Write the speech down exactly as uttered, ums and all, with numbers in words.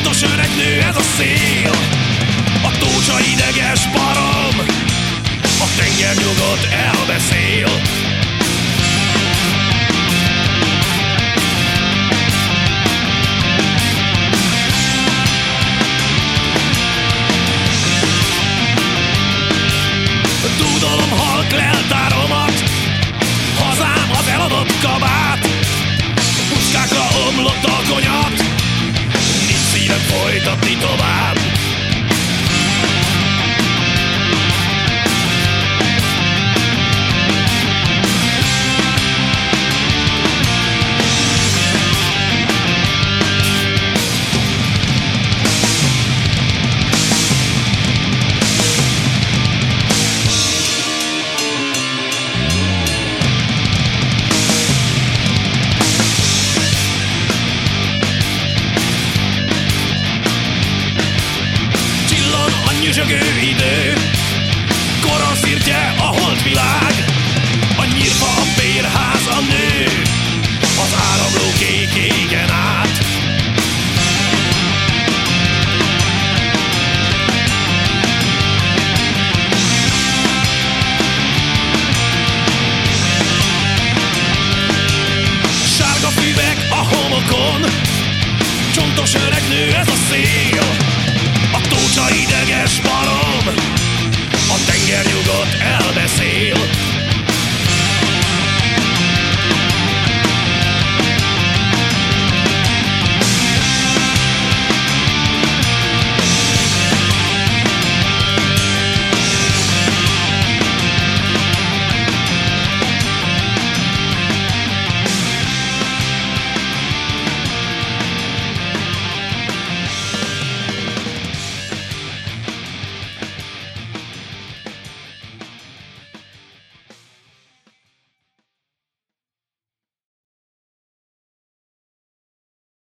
Csontos öreg nő ez a szél, a tócsa ideges barom, a tenger nyugodt elbeszél. Dúdolom halk leltáromat, hazám az eladott kabát, puskákra omlott a konyat, nincs szívem folytatni tovább. Nyüzsögő idő, koron szirtje a holdvilág, a nyírfa, a bérház, a nő, az áramló kék égen át. Sárga füvek a homokon, csontos öreg nő ez a szél, a tócsa ideges barom, a tenger nyugodt elbeszél.